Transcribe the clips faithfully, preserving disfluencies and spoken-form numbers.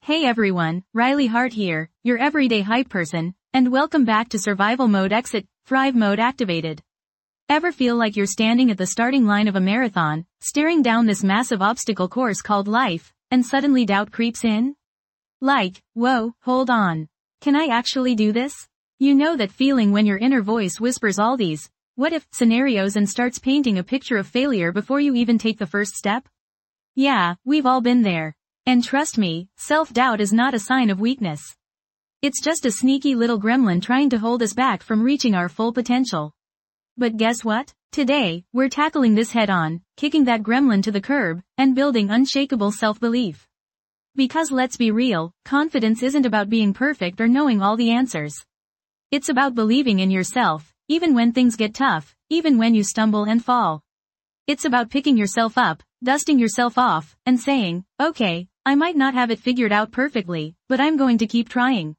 Hey everyone, Riley Hart here, your everyday hype person, and welcome back to Survival Mode Exit, Thrive Mode Activated. Ever feel like you're standing at the starting line of a marathon, staring down this massive obstacle course called life, and suddenly doubt creeps in? Like, whoa, hold on. Can I actually do this? You know that feeling when your inner voice whispers all these, what if, scenarios and starts painting a picture of failure before you even take the first step? Yeah, we've all been there. And trust me, self-doubt is not a sign of weakness. It's just a sneaky little gremlin trying to hold us back from reaching our full potential. But guess what? Today, we're tackling this head-on, kicking that gremlin to the curb, and building unshakable self-belief. Because let's be real, confidence isn't about being perfect or knowing all the answers. It's about believing in yourself, even when things get tough, even when you stumble and fall. It's about picking yourself up, dusting yourself off, and saying, okay, I might not have it figured out perfectly, but I'm going to keep trying.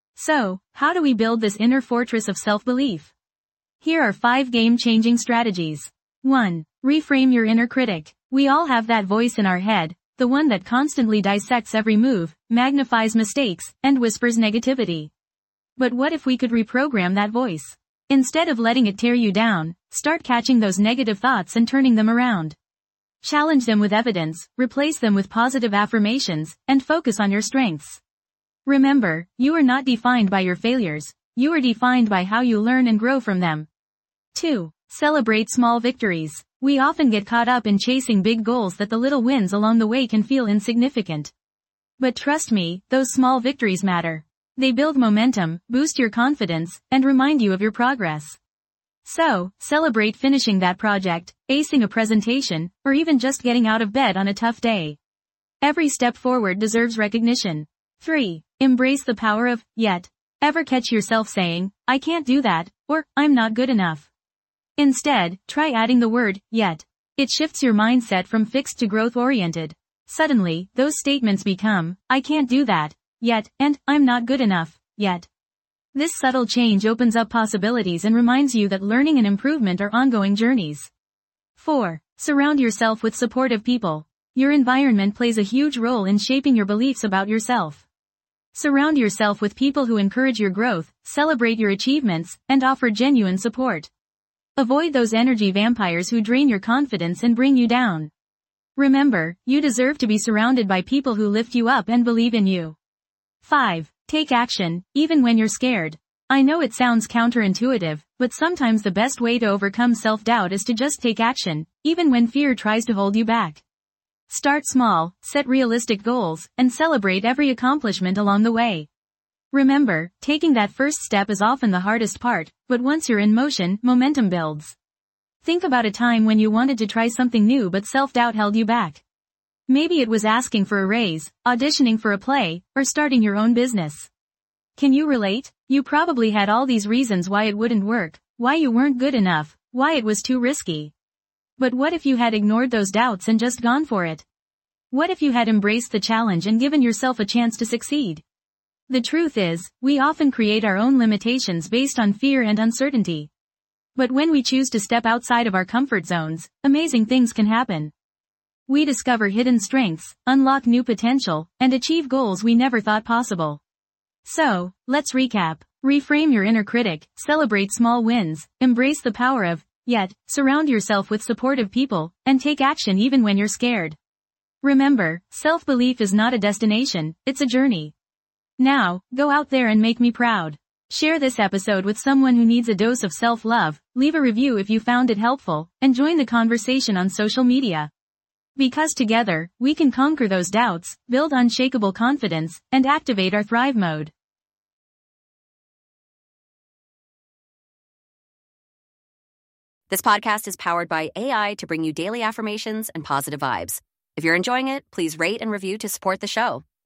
So, how do we build this inner fortress of self-belief? Here are five game-changing strategies. one. Reframe your inner critic. We all have that voice in our head, the one that constantly dissects every move, magnifies mistakes, and whispers negativity. But what if we could reprogram that voice? Instead of letting it tear you down, start catching those negative thoughts and turning them around. Challenge them with evidence, replace them with positive affirmations, and focus on your strengths. Remember, you are not defined by your failures, you are defined by how you learn and grow from them. two. Celebrate small victories. We often get caught up in chasing big goals that the little wins along the way can feel insignificant. But trust me, those small victories matter. They build momentum, boost your confidence, and remind you of your progress. So, celebrate finishing that project, acing a presentation, or even just getting out of bed on a tough day. Every step forward deserves recognition. three. Embrace the power of, yet. Ever catch yourself saying, I can't do that, or, I'm not good enough? Instead, try adding the word, yet. It shifts your mindset from fixed to growth-oriented. Suddenly, those statements become, I can't do that, yet, and, I'm not good enough, yet. This subtle change opens up possibilities and reminds you that learning and improvement are ongoing journeys. four. Surround yourself with supportive people. Your environment plays a huge role in shaping your beliefs about yourself. Surround yourself with people who encourage your growth, celebrate your achievements, and offer genuine support. Avoid those energy vampires who drain your confidence and bring you down. Remember, you deserve to be surrounded by people who lift you up and believe in you. five. Take action, even when you're scared. I know it sounds counterintuitive, but sometimes the best way to overcome self-doubt is to just take action, even when fear tries to hold you back. Start small, set realistic goals, and celebrate every accomplishment along the way. Remember, taking that first step is often the hardest part, but once you're in motion, momentum builds. Think about a time when you wanted to try something new but self-doubt held you back. Maybe it was asking for a raise, auditioning for a play, or starting your own business. Can you relate? You probably had all these reasons why it wouldn't work, why you weren't good enough, why it was too risky. But what if you had ignored those doubts and just gone for it? What if you had embraced the challenge and given yourself a chance to succeed? The truth is, we often create our own limitations based on fear and uncertainty. But when we choose to step outside of our comfort zones, amazing things can happen. We discover hidden strengths, unlock new potential, and achieve goals we never thought possible. So, let's recap. Reframe your inner critic, celebrate small wins, embrace the power of, yet, surround yourself with supportive people, and take action even when you're scared. Remember, self-belief is not a destination, it's a journey. Now, go out there and make me proud. Share this episode with someone who needs a dose of self-love, leave a review if you found it helpful, and join the conversation on social media. Because together, we can conquer those doubts, build unshakable confidence, and activate our Thrive mode. This podcast is powered by A I to bring you daily affirmations and positive vibes. If you're enjoying it, please rate and review to support the show.